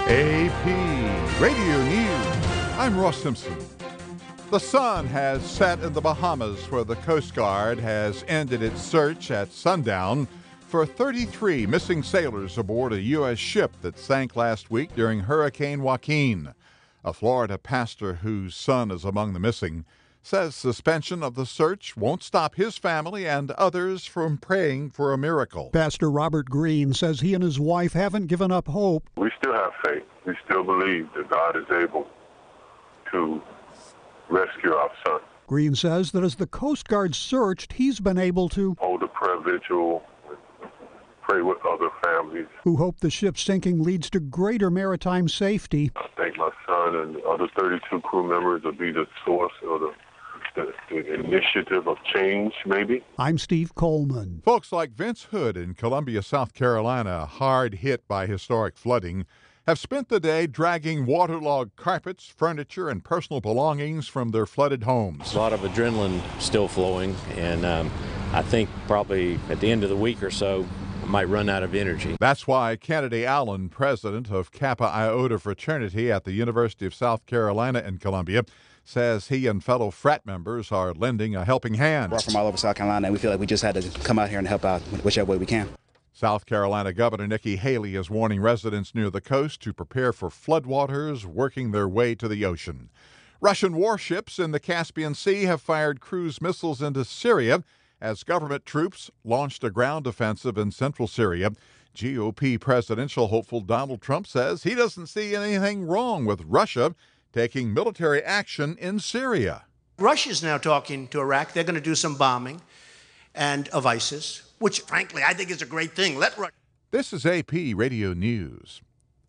AP Radio News. I'm Ross Simpson. The sun has set in the Bahamas, where the Coast Guard has ended its search at sundown for 33 missing sailors aboard a U.S. ship that sank last week during Hurricane Joaquin. A Florida pastor whose son is among the missing says suspension of the search won't stop his family and others from praying for a miracle. Pastor Robert Green says he and his wife haven't given up hope. We still have faith. We still believe that God is able to rescue our son. Green says that as the Coast Guard searched, he's been able to hold a prayer vigil, pray with other families who hope the ship's sinking leads to greater maritime safety. I think my son and the other 32 crew members will be the source of the initiative of change, maybe. I'm Steve Coleman. Folks like Vince Hood in Columbia, South Carolina, hard hit by historic flooding, have spent the day dragging waterlogged carpets, furniture, and personal belongings from their flooded homes. A lot of adrenaline still flowing, and I think probably at the end of the week or so, I might run out of energy. That's why Kennedy Allen, president of Kappa Iota fraternity at the University of South Carolina in Columbia, says he and fellow frat members are lending a helping hand. We're from all over South Carolina, and we feel like we just had to come out here and help out whichever way we can. South Carolina Governor Nikki Haley is warning residents near the coast to prepare for floodwaters working their way to the ocean. Russian warships in the Caspian Sea have fired cruise missiles into Syria as government troops launched a ground offensive in central Syria. GOP presidential hopeful Donald Trump says he doesn't see anything wrong with Russia taking military action in Syria. Russia's now talking to Iraq. They're going to do some bombing of ISIS, which, frankly, I think is a great thing. This is AP Radio News.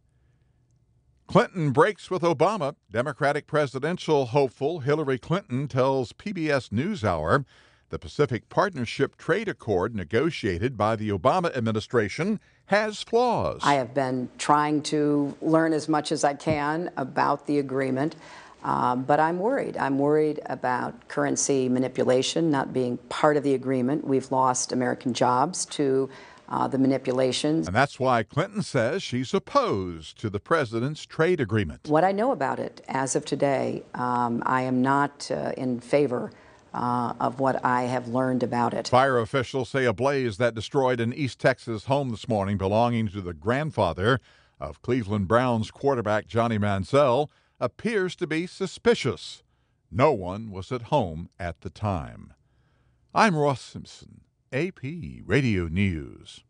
Clinton breaks with Obama. Democratic presidential hopeful Hillary Clinton tells PBS NewsHour the Pacific Partnership Trade Accord negotiated by the Obama administration has flaws. I have been trying to learn as much as I can about the agreement, but I'm worried. I'm worried about currency manipulation not being part of the agreement. We've lost American jobs to the manipulations. And that's why Clinton says she's opposed to the president's trade agreement. What I know about it as of today, I am not in favor of what I have learned about it. Fire officials say a blaze that destroyed an East Texas home this morning belonging to the grandfather of Cleveland Browns quarterback Johnny Manziel appears to be suspicious. No one was at home at the time. I'm Ross Simpson, AP Radio News.